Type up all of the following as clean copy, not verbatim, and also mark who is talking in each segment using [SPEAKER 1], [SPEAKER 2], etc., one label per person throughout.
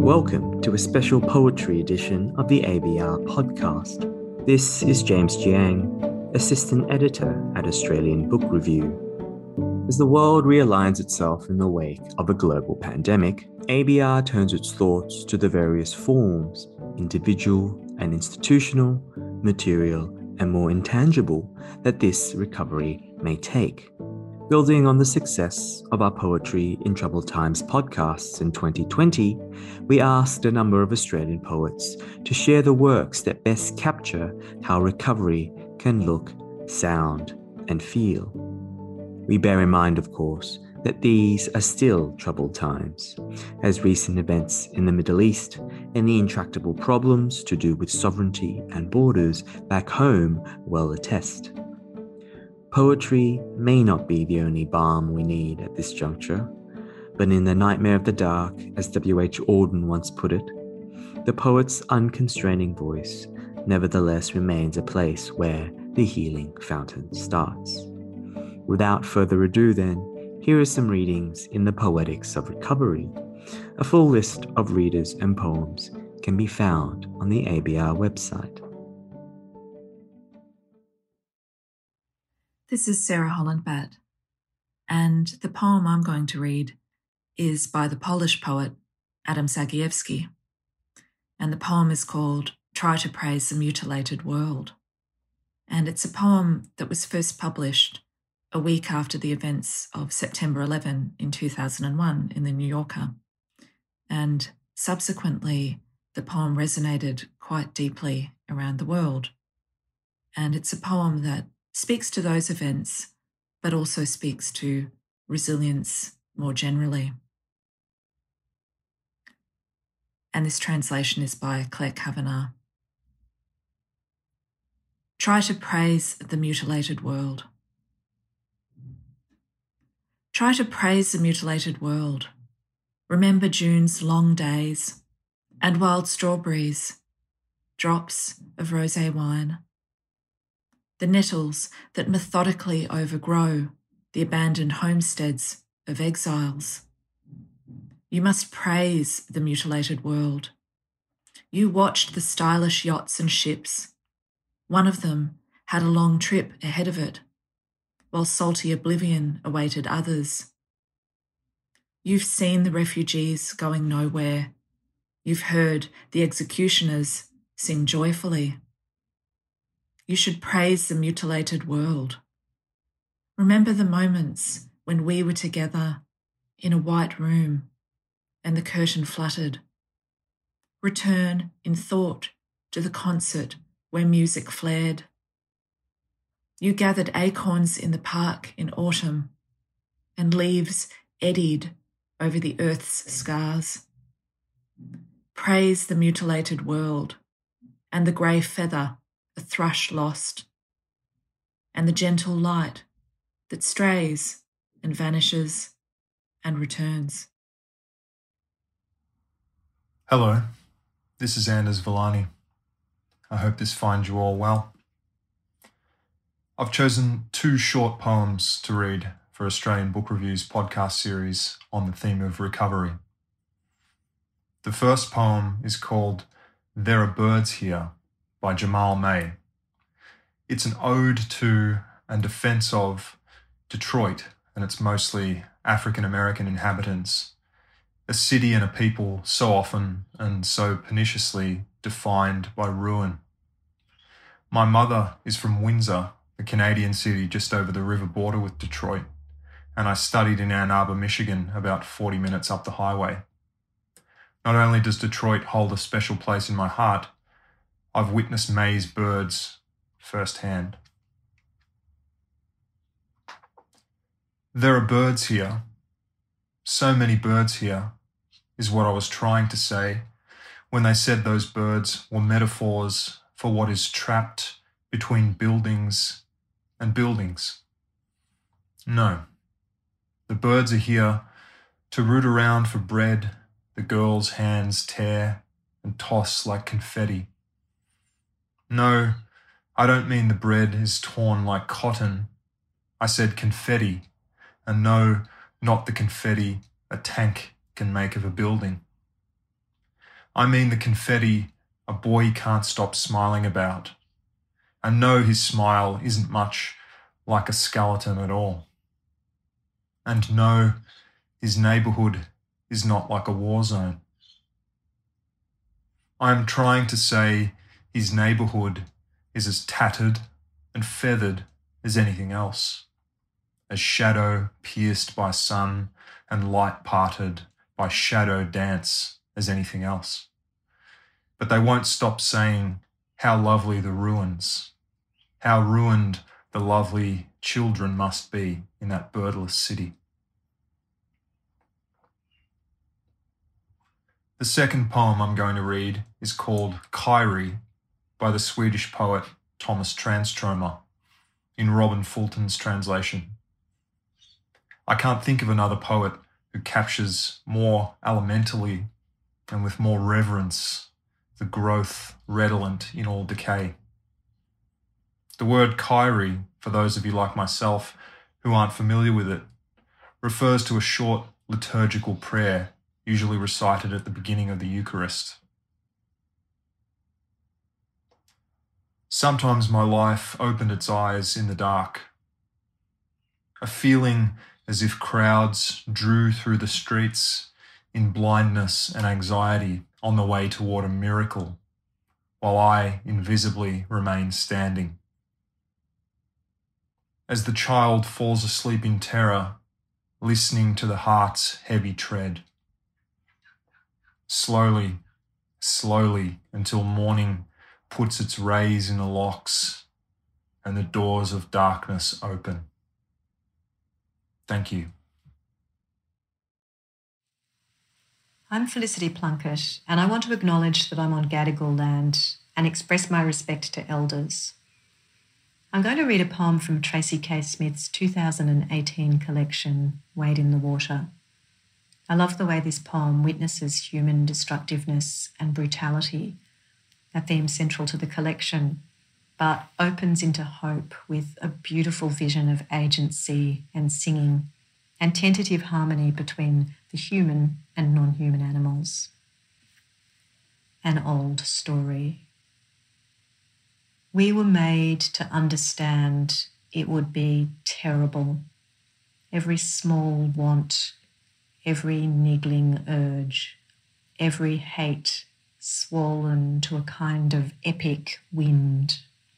[SPEAKER 1] Welcome to a special poetry edition of the ABR podcast. This is James Jiang, Assistant Editor at Australian Book Review. As the world realigns itself in the wake of a global pandemic, ABR turns its thoughts to the various forms, individual and institutional, material and more intangible, that this recovery may take. Building on the success of our Poetry in Troubled Times podcasts in 2020, we asked a number of Australian poets to share the works that best capture how recovery can look, sound, and feel. We bear in mind, of course, that these are still troubled times, as recent events in the Middle East and the intractable problems to do with sovereignty and borders back home well attest. Poetry may not be the only balm we need at this juncture, but in the nightmare of the dark, as W.H. Auden once put it, the poet's unconstraining voice nevertheless remains a place where the healing fountain starts. Without further ado then, here are some readings in the Poetics of Recovery. A full list of readers and poems can be found on the ABR website.
[SPEAKER 2] This is Sarah Hollandbat, and the poem I'm going to read is by the Polish poet Adam Zagiewski, and the poem is called Try to Praise the Mutilated World, and it's a poem that was first published a week after the events of September 11 in 2001 in the New Yorker, and subsequently the poem resonated quite deeply around the world, and it's a poem that speaks to those events, but also speaks to resilience more generally. And this translation is by Claire Kavanagh. Try to praise the mutilated world. Try to praise the mutilated world. Remember June's long days and wild strawberries, drops of rosé wine. The nettles that methodically overgrow the abandoned homesteads of exiles. You must praise the mutilated world. You watched the stylish yachts and ships. One of them had a long trip ahead of it, while salty oblivion awaited others. You've seen the refugees going nowhere. You've heard the executioners sing joyfully. You should praise the mutilated world. Remember the moments when we were together in a white room and the curtain fluttered. Return in thought to the concert where music flared. You gathered acorns in the park in autumn and leaves eddied over the earth's scars. Praise the mutilated world and the grey feather a thrush lost, and the gentle light that strays and vanishes and returns.
[SPEAKER 3] Hello, this is Anders Villani. I hope this finds you all well. I've chosen two short poems to read for Australian Book Review's podcast series on the theme of recovery. The first poem is called There Are Birds Here by Jamal May. It's an ode to and defense of Detroit and its mostly African-American inhabitants, a city and a people so often and so perniciously defined by ruin. My mother is from Windsor, a Canadian city just over the river border with Detroit, and I studied in Ann Arbor, Michigan, about 40 minutes up the highway. Not only does Detroit hold a special place in my heart, I've witnessed May's birds firsthand. There are birds here. So many birds here, is what I was trying to say when they said those birds were metaphors for what is trapped between buildings and buildings. No, the birds are here to root around for bread the girls' hands tear and toss like confetti. No, I don't mean the bread is torn like cotton. I said confetti, and no, not the confetti a tank can make of a building. I mean the confetti a boy can't stop smiling about. And no, his smile isn't much like a skeleton at all. And no, his neighbourhood is not like a war zone. I am trying to say his neighbourhood is as tattered and feathered as anything else, as shadow pierced by sun and light parted by shadow dance as anything else. But they won't stop saying how lovely the ruins, how ruined the lovely children must be in that birdless city. The second poem I'm going to read is called Kyrie by the Swedish poet Thomas Tranströmer in Robin Fulton's translation. I can't think of another poet who captures more elementally and with more reverence the growth redolent in all decay. The word Kyrie, for those of you like myself who aren't familiar with it, refers to a short liturgical prayer usually recited at the beginning of the Eucharist. Sometimes my life opened its eyes in the dark. A feeling as if crowds drew through the streets in blindness and anxiety on the way toward a miracle, while I invisibly remained standing. As the child falls asleep in terror, listening to the heart's heavy tread. Slowly, slowly, until morning puts its rays in the locks and the doors of darkness open. Thank you.
[SPEAKER 4] I'm Felicity Plunkett, and I want to acknowledge that I'm on Gadigal land and express my respect to elders. I'm going to read a poem from Tracy K. Smith's 2018 collection, Wade in the Water. I love the way this poem witnesses human destructiveness and brutality, a theme central to the collection, but opens into hope with a beautiful vision of agency and singing and tentative harmony between the human and non-human animals. An old story. We were made to understand it would be terrible. Every small want, every niggling urge, every hate swollen to a kind of epic wind.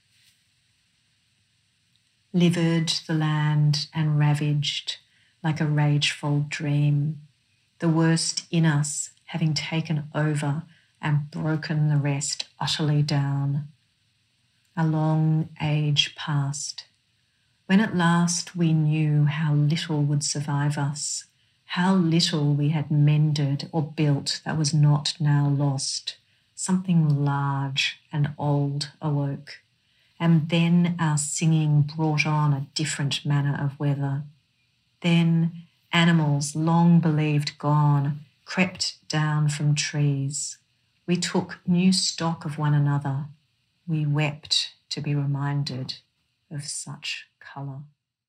[SPEAKER 4] Livered the land and ravaged like a rageful dream, the worst in us having taken over and broken the rest utterly down. A long age passed, when at last we knew how little would survive us, how little we had mended or built that was not now lost. Something large and old awoke, and then our singing brought on a different manner of weather. Then animals long believed gone crept down from trees. We took new stock of one another. We wept to be reminded of such colour.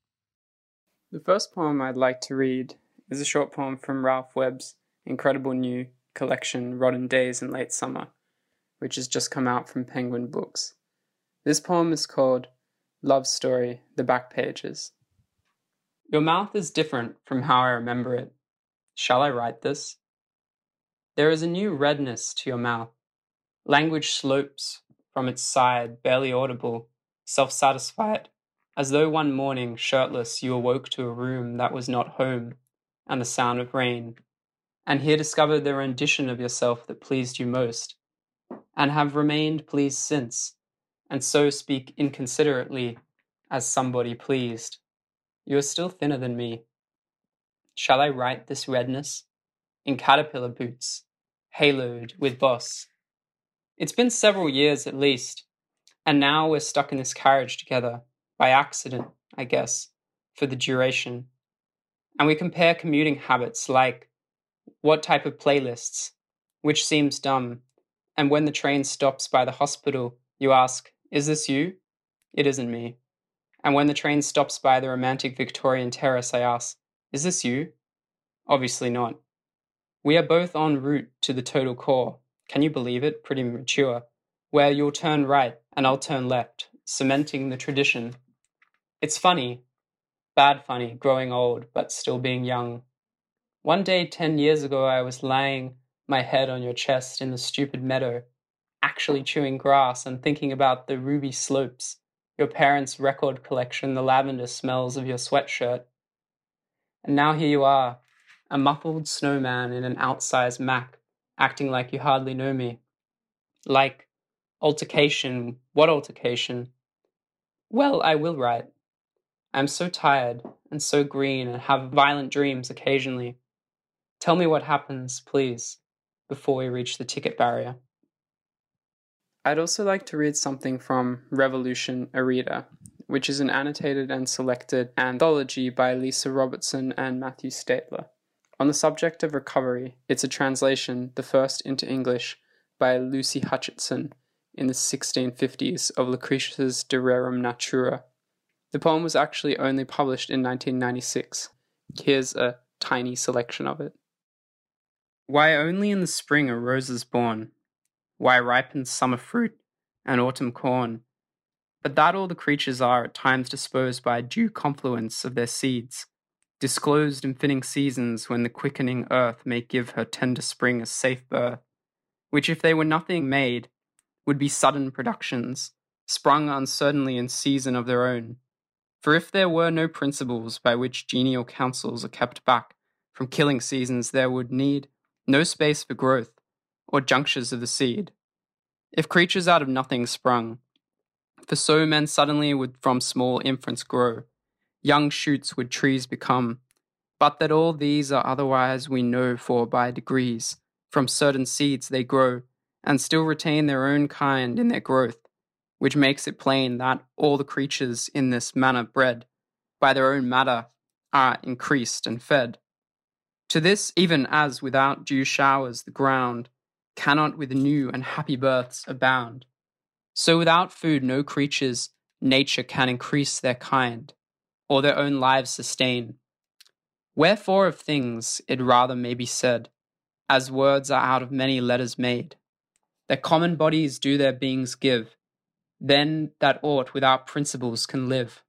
[SPEAKER 5] The first poem I'd like to read is a short poem from Ralph Webb's incredible new collection, Rotten Days in Late Summer, which has just come out from Penguin Books. This poem is called Love Story, The Back Pages. Your mouth is different from how I remember it. Shall I write this? There is a new redness to your mouth. Language slopes from its side, barely audible, self-satisfied, as though one morning, shirtless, you awoke to a room that was not home, and the sound of rain, and here discovered the rendition of yourself that pleased you most, and have remained pleased since, and so speak inconsiderately as somebody pleased. You are still thinner than me. Shall I write this redness? In caterpillar boots, haloed with boss. It's been several years at least, and now we're stuck in this carriage together, by accident, I guess, for the duration. And we compare commuting habits like what type of playlists, which seems dumb, and when the train stops by the hospital, you ask, is this you? It isn't me. And when the train stops by the romantic Victorian terrace, I ask, is this you? Obviously not. We are both en route to the total core, can you believe it, pretty mature, where you'll turn right and I'll turn left, cementing the tradition. It's funny, bad funny, growing old, but still being young. One day 10 years ago I was laying my head on your chest in the stupid meadow, actually chewing grass and thinking about the ruby slopes, your parents' record collection, the lavender smells of your sweatshirt. And now here you are, a muffled snowman in an outsized Mac, acting like you hardly know me. Like, altercation, what altercation? Well, I will write. I'm so tired and so green and have violent dreams occasionally. Tell me what happens, please, before we reach the ticket barrier. I'd also like to read something from Revolution Arita, which is an annotated and selected anthology by Lisa Robertson and Matthew Statler. On the subject of recovery, it's a translation, the first into English, by Lucy Hutchinson in the 1650s of Lucretius's De Rerum Natura. The poem was actually only published in 1996. Here's a tiny selection of it. Why only in the spring are roses born? Why ripens summer fruit and autumn corn? But that all the creatures are at times disposed by due confluence of their seeds, disclosed in fitting seasons when the quickening earth may give her tender spring a safe birth, which if they were nothing made, would be sudden productions, sprung uncertainly in season of their own. For if there were no principles by which genial counsels are kept back from killing seasons, there would need no space for growth, or junctures of the seed. If creatures out of nothing sprung, for so men suddenly would from small infants grow, young shoots would trees become, but that all these are otherwise we know, for by degrees, from certain seeds they grow, and still retain their own kind in their growth, which makes it plain that all the creatures in this manner bred, by their own matter, are increased and fed. To this, even as without due showers the ground cannot with new and happy births abound, so without food no creatures nature can increase their kind, or their own lives sustain. Wherefore of things it rather may be said, as words are out of many letters made, that common bodies do their beings give, then that aught without principles can live.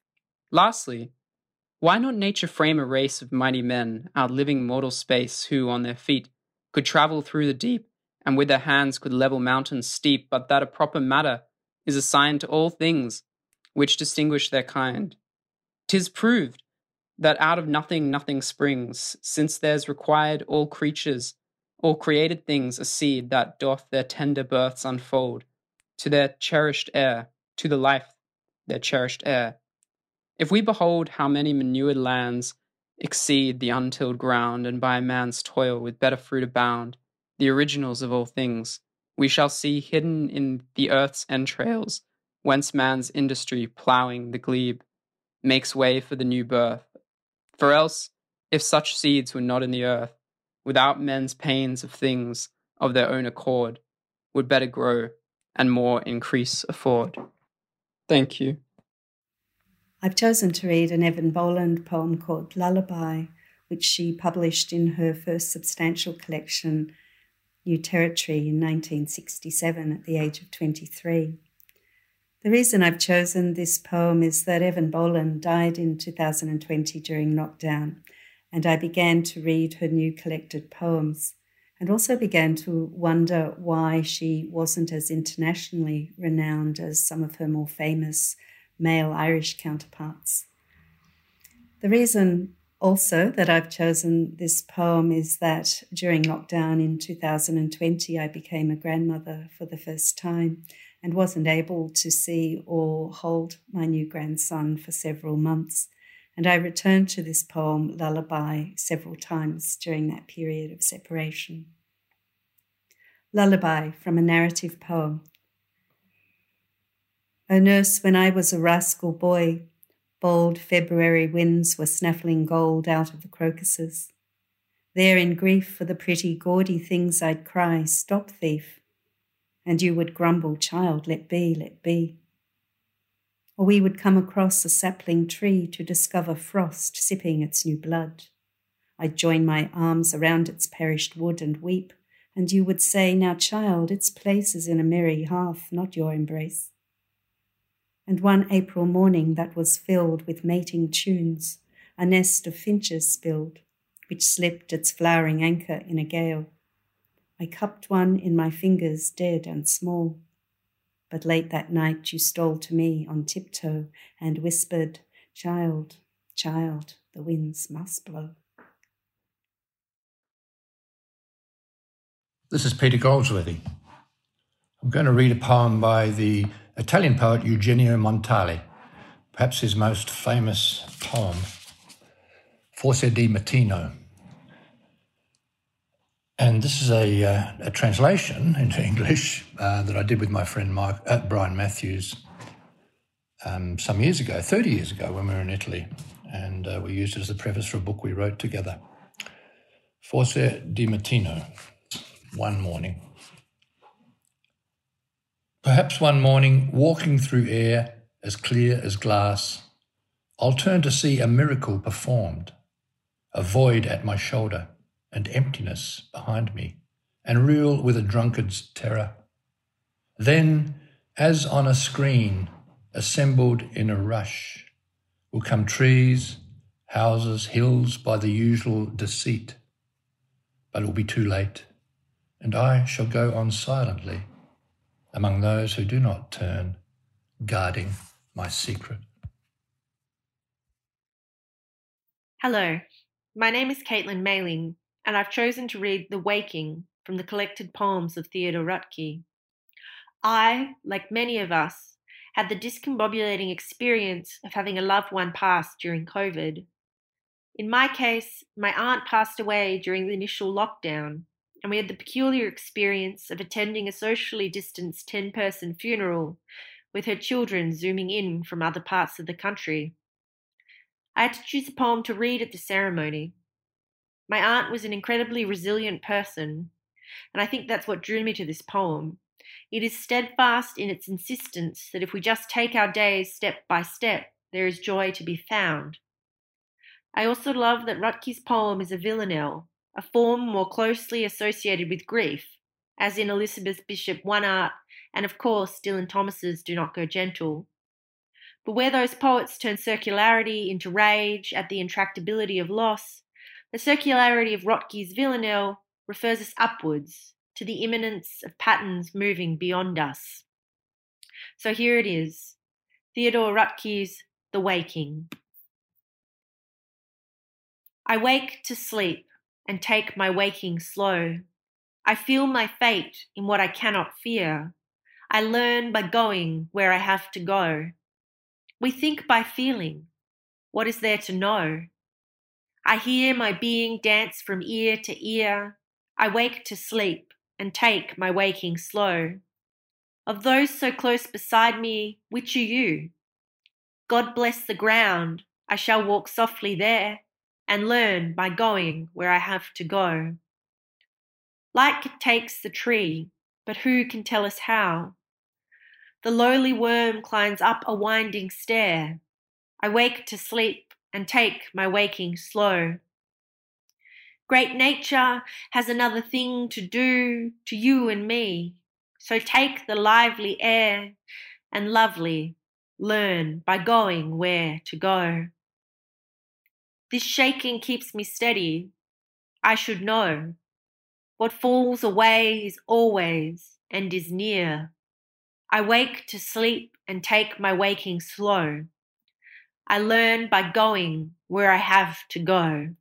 [SPEAKER 5] Lastly, why not nature frame a race of mighty men, outliving mortal space, who on their feet could travel through the deep, and with their hands could level mountains steep, but that a proper matter is assigned to all things which distinguish their kind. 'Tis proved that out of nothing nothing springs, since there's required all creatures, all created things, a seed that doth their tender births unfold to their cherished heir, to the life their cherished heir. If we behold how many manured lands exceed the untilled ground, and by man's toil with better fruit abound, the originals of all things, we shall see hidden in the earth's entrails, whence man's industry, ploughing the glebe, makes way for the new birth. For else, if such seeds were not in the earth, without men's pains of things of their own accord, would better grow and more increase afford. Thank you.
[SPEAKER 6] I've chosen to read an Evan Boland poem called Lullaby, which she published in her first substantial collection, New Territory, in 1967 at the age of 23. The reason I've chosen this poem is that Evan Boland died in 2020 during lockdown, and I began to read her new collected poems and also began to wonder why she wasn't as internationally renowned as some of her more famous male Irish counterparts. The reason also that I've chosen this poem is that during lockdown in 2020, I became a grandmother for the first time and wasn't able to see or hold my new grandson for several months. And I returned to this poem, Lullaby, several times during that period of separation. Lullaby, from a narrative poem. O nurse, when I was a rascal boy, bold February winds were snaffling gold out of the crocuses. There in grief for the pretty gaudy things I'd cry, stop thief, and you would grumble, child, let be, let be. Or we would come across a sapling tree to discover frost sipping its new blood. I'd join my arms around its perished wood and weep, And you would say, now child, its place is in a merry hearth, not your embrace. And one April morning that was filled with mating tunes, a nest of finches spilled, which slipped its flowering anchor in a gale. I cupped one in my fingers, dead and small. But late that night you stole to me on tiptoe and whispered, child, child, the winds must blow.
[SPEAKER 7] This is Peter Goldsworthy. I'm going to read a poem by the Italian poet Eugenio Montale, perhaps his most famous poem, Forse di Mattino. And this is a translation into English that I did with my friend Brian Matthews some years ago, 30 years ago when we were in Italy, and we used it as the preface for a book we wrote together. Forse di Mattino. One morning. Perhaps one morning, walking through air as clear as glass, I'll turn to see a miracle performed, a void at my shoulder and emptiness behind me, and reel with a drunkard's terror. Then, as on a screen, assembled in a rush, will come trees, houses, hills by the usual deceit. But it will be too late. And I shall go on silently among those who do not turn, guarding my secret.
[SPEAKER 8] Hello, my name is Caitlin Mailing, and I've chosen to read The Waking from the collected poems of Theodore Roethke. I, like many of us, had the discombobulating experience of having a loved one pass during COVID. In my case, my aunt passed away during the initial lockdown, and we had the peculiar experience of attending a socially distanced 10-person funeral with her children zooming in from other parts of the country. I had to choose a poem to read at the ceremony. My aunt was an incredibly resilient person, and I think that's what drew me to this poem. It is steadfast in its insistence that if we just take our days step by step, there is joy to be found. I also love that Roethke's poem is a villanelle, a form more closely associated with grief, as in Elizabeth Bishop One Art, and of course Dylan Thomas's Do Not Go Gentle. But where those poets turn circularity into rage at the intractability of loss, the circularity of Roethke's villanelle refers us upwards to the imminence of patterns moving beyond us. So here it is, Theodore Roethke's The Waking. I wake to sleep and take my waking slow. I feel my fate in what I cannot fear. I learn by going where I have to go. We think by feeling. What is there to know? I hear my being dance from ear to ear. I wake to sleep and take my waking slow. Of those so close beside me, which are you? God bless the ground, I shall walk softly there, and learn by going where I have to go. Light takes the tree, but who can tell us how? The lowly worm climbs up a winding stair. I wake to sleep and take my waking slow. Great nature has another thing to do to you and me, so take the lively air and lovely learn by going where to go. This shaking keeps me steady. I should know. What falls away is always and is near. I wake to sleep and take my waking slow. I learn by going where I have to go.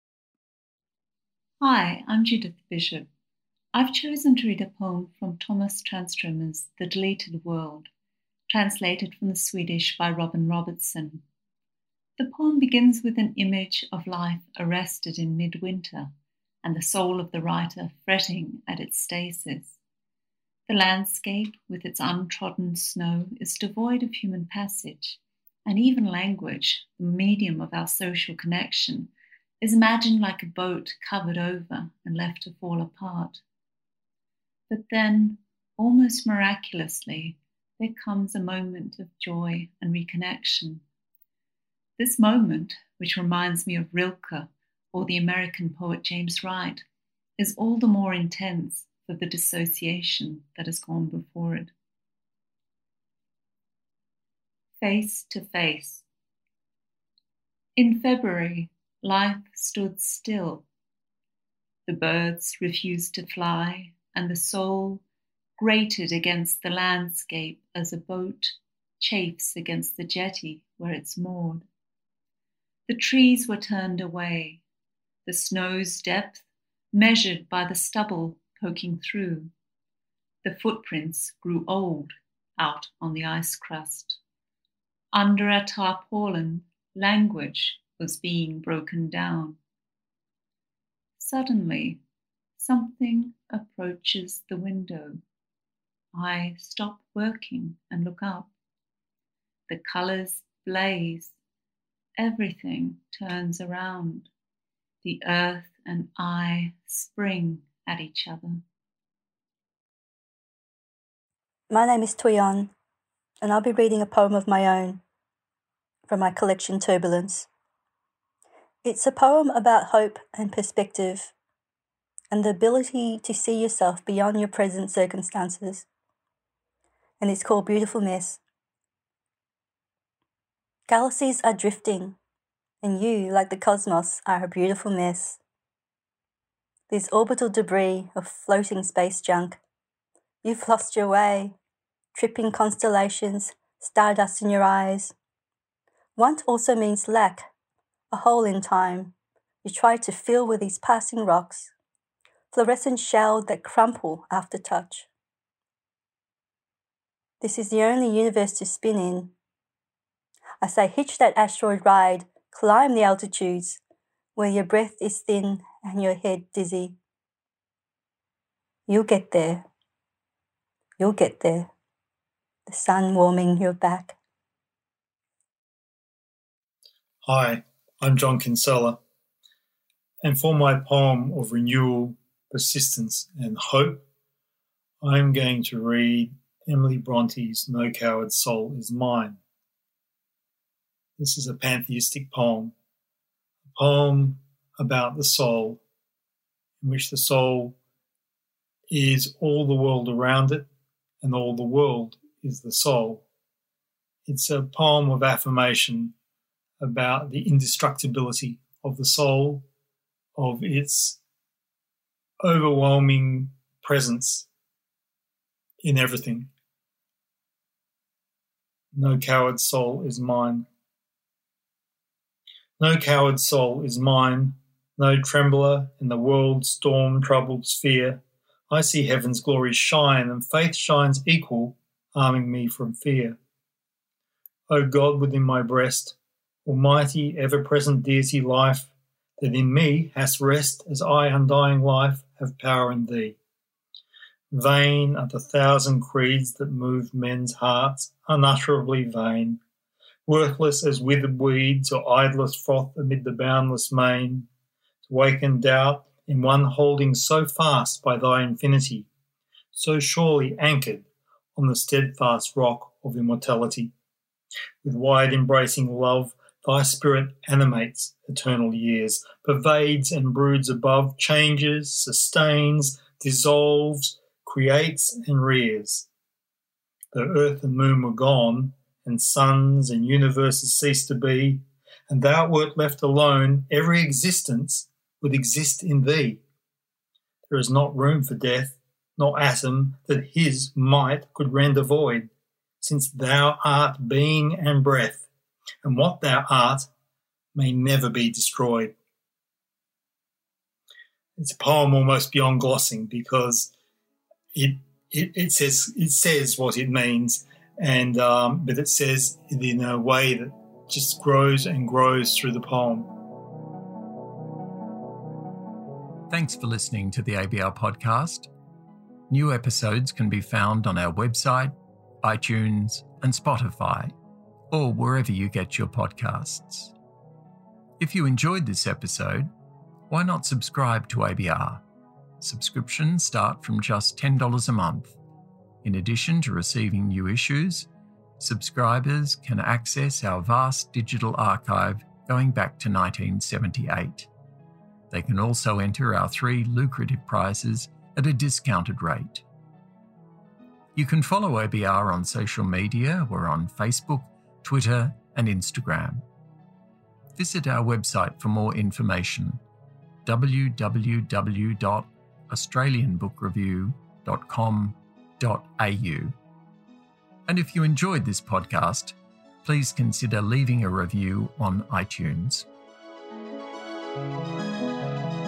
[SPEAKER 9] Hi, I'm Judith Bishop. I've chosen to read a poem from Thomas Tranströmer's The Deleted World, translated from the Swedish by Robin Robertson. The poem begins with an image of life arrested in midwinter and the soul of the writer fretting at its stasis. The landscape, with its untrodden snow, is devoid of human passage, and even language, the medium of our social connection, is imagined like a boat covered over and left to fall apart. But then, almost miraculously, there comes a moment of joy and reconnection. This moment, which reminds me of Rilke or the American poet James Wright, is all the more intense for the dissociation that has gone before it. Face to face. In February, life stood still. The birds refused to fly, and the soul grated against the landscape as a boat chafes against the jetty where it's moored. The trees were turned away, the snow's depth measured by the stubble poking through. The footprints grew old out on the ice crust. Under a tarpaulin, language was being broken down. Suddenly, something approaches the window. I stop working and look up. The colours blaze. Everything turns around. The earth and I spring at each other.
[SPEAKER 10] My name is Tuyan, and I'll be reading a poem of my own from my collection Turbulence. It's a poem about hope and perspective and the ability to see yourself beyond your present circumstances. And it's called Beautiful Mess. Galaxies are drifting, and you, like the cosmos, are a beautiful mess. There's orbital debris of floating space junk. You've lost your way, tripping constellations, stardust in your eyes. Want also means lack, a hole in time you try to fill with these passing rocks, fluorescent shells that crumple after touch. This is the only universe to spin in. I say hitch that asteroid ride, climb the altitudes, where your breath is thin and your head dizzy. You'll get there. You'll get there. The sun warming your back.
[SPEAKER 11] Hi, I'm John Kinsella, and for my poem of renewal, persistence and hope, I'm going to read Emily Bronte's No Coward Soul Is Mine. This is a pantheistic poem, a poem about the soul, in which the soul is all the world around it, and all the world is the soul. It's a poem of affirmation about the indestructibility of the soul, of its overwhelming presence in everything. No coward soul is mine. No coward soul is mine, no trembler in the world's storm-troubled sphere. I see heaven's glory shine, and faith shines equal, arming me from fear. O God within my breast, almighty, ever-present deity life, that in me hast rest as I, undying life, have power in thee. Vain are the thousand creeds that move men's hearts, unutterably vain, worthless as withered weeds or idlest froth amid the boundless main, to waken doubt in one holding so fast by thy infinity, so surely anchored on the steadfast rock of immortality. With wide embracing love, thy spirit animates eternal years, pervades and broods above, changes, sustains, dissolves, creates and rears. Though earth and moon were gone, and suns and universes ceased to be, and thou wert left alone, every existence would exist in thee. There is not room for death, nor atom that his might could render void, since thou art being and breath, and what thou art may never be destroyed. It's a poem almost beyond glossing, because it says what it means, and but it says it in a way that just grows and grows through the poem.
[SPEAKER 12] Thanks for listening to the ABR podcast. New episodes can be found on our website, iTunes, and Spotify, or wherever you get your podcasts. If you enjoyed this episode, why not subscribe to ABR? Subscriptions start from just $10 a month. In addition to receiving new issues, subscribers can access our vast digital archive going back to 1978. They can also enter our 3 lucrative prizes at a discounted rate. You can follow ABR on social media. We're on Facebook, Twitter, and Instagram. Visit our website for more information, www.australianbookreview.com.au. And if you enjoyed this podcast, please consider leaving a review on iTunes.